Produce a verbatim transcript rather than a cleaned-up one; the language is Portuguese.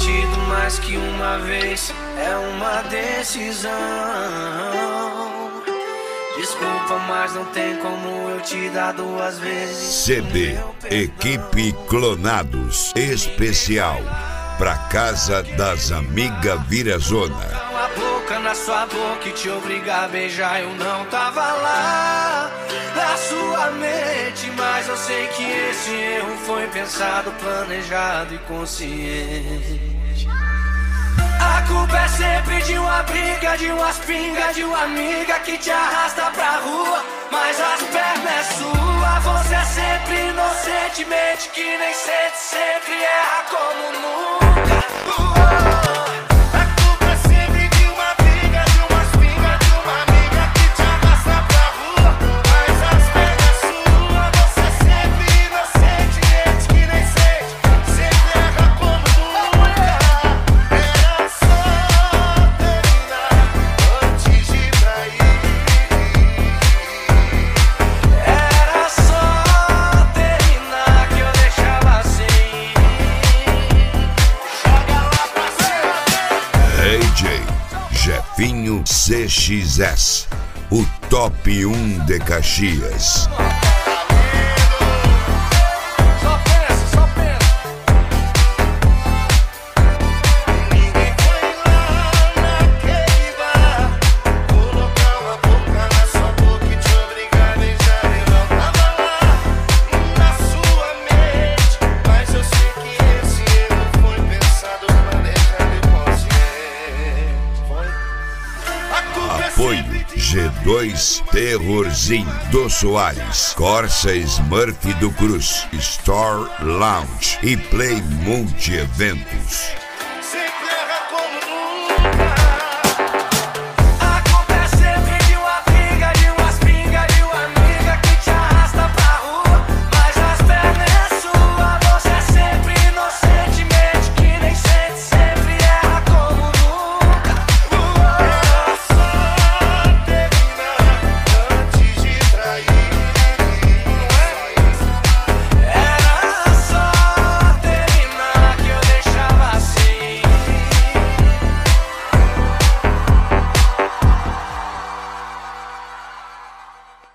prometido mais que uma vez, é uma decisão. Desculpa, mas não tem como eu te dar duas vezes. C D Equipe Clonados especial pra casa das amigas Virazona. A boca na sua boca e te obrigar a beijar, eu não tava lá na sua mente, mas eu sei que esse erro foi pensado, planejado e consciente. A culpa é sempre de uma briga, de umas pingas, de uma amiga que te arrasta pra rua, mas as pernas é sua. Você é sempre inocentemente que nem sente, sempre erra como nunca. A culpa é sempre de uma briga, de umas pingas, de uma amiga que te arrasta pra rua, mas as pernas é sua. Você é sempre inocentemente que nem sente, sempre erra como nunca. Jefinho C X S, o top um de Caxias. Só pensa, só pensa. Ninguém foi lá naquele bar, colocar uma boca na sua boca e te obrigar a beijar. Eu não tava lá na sua mente, mas eu sei que esse erro foi pensado, planejado e consciente. Foi? Apoio G dois Terrorzinho do Soares, Corsa Smurf do Cruz, Store Lounge e Play Multi Eventos.